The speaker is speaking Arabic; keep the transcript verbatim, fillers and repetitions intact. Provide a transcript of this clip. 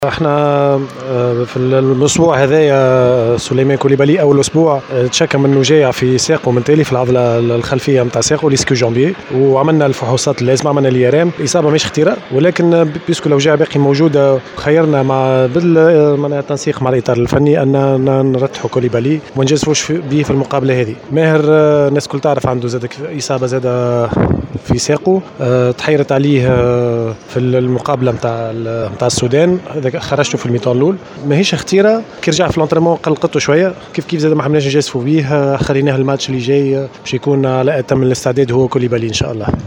احنا آه، في الاسبوع هذايا سليمان كوليبالي اول اسبوع آه، تشكى منه جايع في ساقه من تالي في العضله الخلفيه نتاع ساقه ليسكو جامبي، وعملنا الفحوصات اللازمه، عملنا اليرام. الاصابه مش خطيره، ولكن بيسكو لو جاء باقي موجوده خيرنا مع بال معناها التنسيق مع الاطار الفني ان نرتحوا كوليبالي وما نجازفوش به في المقابله هذه. ماهر آه، الناس كل تعرف عنده زاد اصابه زاد في ساقه، آه، تحيرت عليه آه، في المقابله نتاع نتاع السودان، خرجته في الميطان الاول ماهيش خطيره. كي رجع في الانترينمون قلقته شويه، كيف كيف زاد ما حملناش نجازفوا بيه، خليناه الماتش اللي جاي باش يكون على اتم الاستعداد هو كوليبالي ان شاء الله.